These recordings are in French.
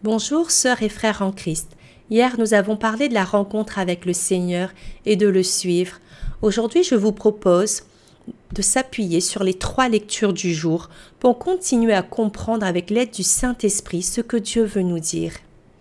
Bonjour sœurs et frères en Christ. Hier nous avons parlé de la rencontre avec le Seigneur et de le suivre. Aujourd'hui je vous propose de s'appuyer sur les 3 lectures du jour pour continuer à comprendre avec l'aide du Saint-Esprit ce que Dieu veut nous dire.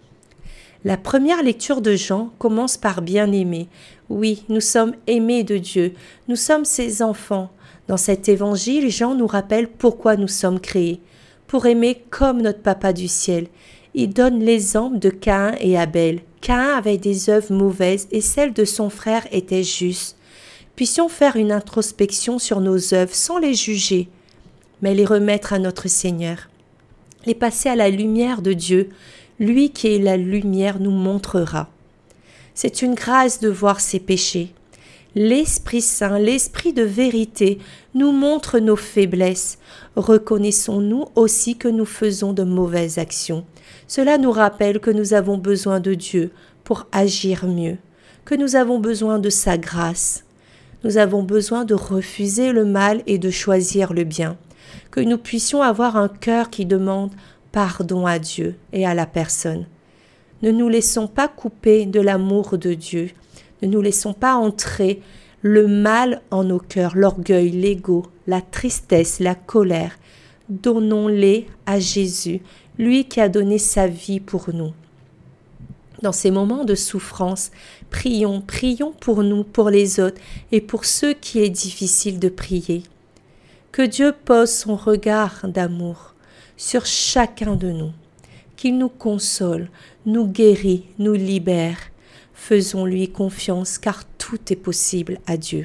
La première lecture de Jean commence par bien-aimés. Oui, nous sommes aimés de Dieu, nous sommes ses enfants. Dans cet évangile, Jean nous rappelle pourquoi nous sommes créés, pour aimer comme notre Papa du ciel. Il donne l'exemple de Caïn et Abel. Caïn avait des œuvres mauvaises et celles de son frère étaient justes. Puissions faire une introspection sur nos œuvres sans les juger, mais les remettre à notre Seigneur. Les passer à la lumière de Dieu, lui qui est la lumière nous montrera. C'est une grâce de voir ses péchés. L'Esprit Saint, l'Esprit de vérité, nous montre nos faiblesses. Reconnaissons-nous aussi que nous faisons de mauvaises actions. Cela nous rappelle que nous avons besoin de Dieu pour agir mieux, que nous avons besoin de sa grâce. Nous avons besoin de refuser le mal et de choisir le bien, que nous puissions avoir un cœur qui demande pardon à Dieu et à la personne. Ne nous laissons pas couper de l'amour de Dieu. Ne nous laissons pas entrer le mal en nos cœurs, l'orgueil, l'ego, la tristesse, la colère. Donnons-les à Jésus, lui qui a donné sa vie pour nous. Dans ces moments de souffrance, prions pour nous, pour les autres et pour ceux qui est difficile de prier. Que Dieu pose son regard d'amour sur chacun de nous, qu'il nous console, nous guérit, nous libère. Faisons-lui confiance car tout est possible à Dieu.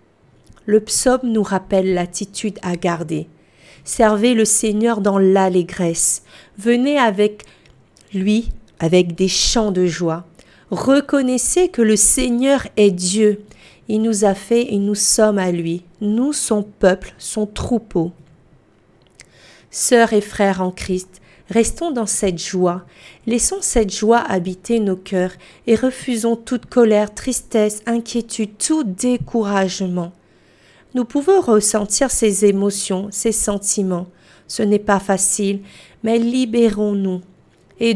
Le psaume nous rappelle l'attitude à garder. Servez le Seigneur dans l'allégresse. Venez avec lui avec des chants de joie. Reconnaissez que le Seigneur est Dieu. Il nous a fait et nous sommes à lui. Nous, son peuple, son troupeau. Sœurs et frères en Christ, restons dans cette joie. Laissons cette joie habiter nos cœurs et refusons toute colère, tristesse, inquiétude, tout découragement. Nous pouvons ressentir ces émotions, ces sentiments. Ce n'est pas facile, mais libérons-nous et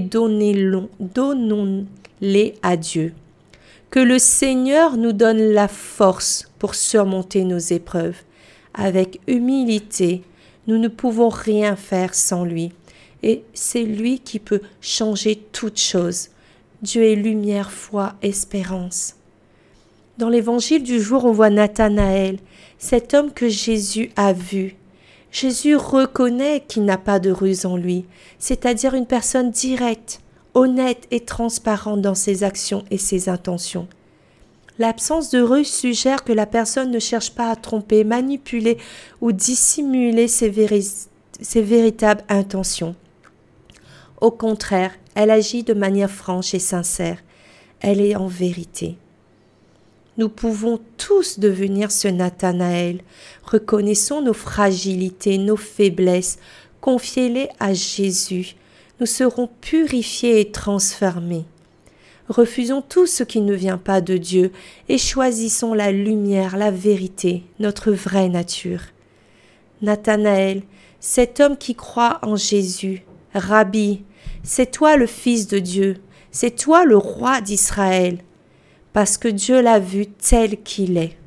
donnons-les à Dieu. Que le Seigneur nous donne la force pour surmonter nos épreuves. Avec humilité, nous ne pouvons rien faire sans lui. Et c'est lui qui peut changer toutes choses. Dieu est lumière, foi, espérance. Dans l'évangile du jour, on voit Nathanaël, cet homme que Jésus a vu. Jésus reconnaît qu'il n'a pas de ruse en lui, c'est-à-dire une personne directe, honnête et transparente dans ses actions et ses intentions. L'absence de ruse suggère que la personne ne cherche pas à tromper, manipuler ou dissimuler ses véritables intentions. Au contraire, elle agit de manière franche et sincère. Elle est en vérité. Nous pouvons tous devenir ce Nathanaël. Reconnaissons nos fragilités, nos faiblesses. Confiez-les à Jésus. Nous serons purifiés et transformés. Refusons tout ce qui ne vient pas de Dieu et choisissons la lumière, la vérité, notre vraie nature. Nathanaël, cet homme qui croit en Jésus, Rabbi, c'est toi le Fils de Dieu, c'est toi le roi d'Israël, parce que Dieu l'a vu tel qu'il est.